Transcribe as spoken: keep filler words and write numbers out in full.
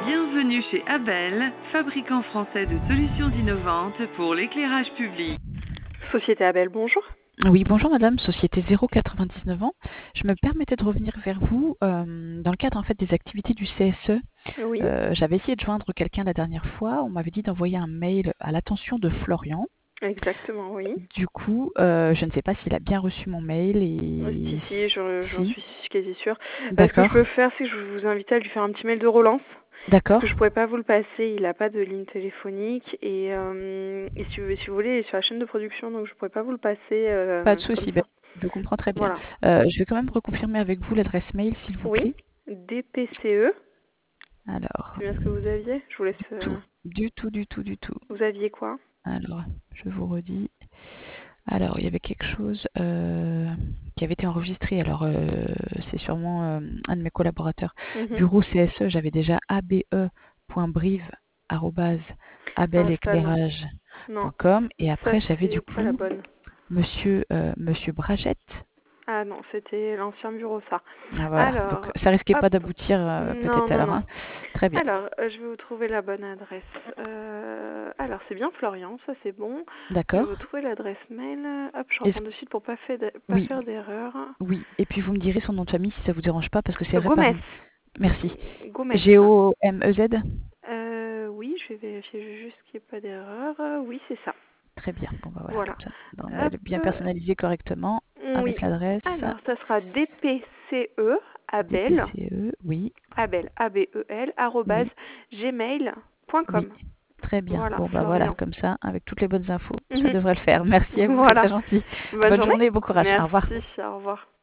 Bienvenue chez Abel, fabricant français de solutions innovantes pour l'éclairage public. Société Abel, bonjour. Oui, bonjour madame, société zéro quatre-vingt-dix-neuf ans. Je me permettais de revenir vers vous euh, dans le cadre en fait des activités du C S E. Oui, Euh, j'avais essayé de joindre quelqu'un la dernière fois, on m'avait dit d'envoyer un mail à l'attention de Florian. exactement, oui. Du coup, euh, je ne sais pas s'il a bien reçu mon mail Euh, Si, et si, j'en j'en si. suis quasi sûre. Euh, ce que je D'accord, peux faire, c'est que je vous invite à lui faire un petit mail de relance. Parce d'accord, que je pourrais pas vous le passer, il n'a pas de ligne téléphonique. Et, euh, et si, vous, si vous voulez, il est sur la chaîne de production, donc je pourrais pas vous le passer pas de euh, comme souci, ben, ça. je comprends très bien. Voilà. Euh, je vais quand même reconfirmer avec vous l'adresse mail s'il vous Oui, plaît. D P C E, Alors, c'est bien ce que vous aviez. Je vous laisse. du tout, euh, du tout, du tout, du tout. Vous aviez quoi? Alors, je vous redis. Alors, il y avait quelque chose euh, qui avait été enregistré. Alors, euh, c'est sûrement euh, un de mes collaborateurs. Mhm. Bureau C S E, j'avais déjà abe.brive arobase Ah, ça non. abeléclairage point Non, com. Et ça après, j'avais du c'est pas la coup bonne. monsieur, euh, monsieur Bragette. Ah non, c'était l'ancien bureau, ça. Ah, voilà. Donc, Alors, ça risquait hop. pas d'aboutir euh, Non, peut-être non, alors. non. Hein. Très bien. Alors, euh, je vais vous trouver la bonne adresse. Euh, alors, c'est bien Florian, ça c'est bon. Je vais D'accord. vous trouver l'adresse mail. Hop, je Est-ce- reprends de suite pour pas, fait de- pas Oui, faire d'erreur. oui. Et puis, vous me direz son nom de famille si ça vous dérange pas, parce que c'est Euh, vrai par... Gomez. Merci. Gomez. G O M E Z. Euh, oui, je vais vérifier juste qu'il n'y ait pas d'erreur. Euh, oui, c'est ça. Très bien. Bon, bah voilà, Voilà. comme ça, dans le Hop. mail bien personnalisé correctement, Oui. avec l'adresse Alors, ça sera D P C E, Abel, D P C E. Oui, Abel, A B E L, arrobase, oui, gmail point oui. com. Très bien. Voilà, Bon, bah voilà, Florian. comme ça, avec toutes les bonnes infos, ça Mhm. devrait le faire. Merci à vous, c'est Voilà. très gentil. Bonne Bonne journée. journée, bon courage. Au revoir. Merci, au revoir.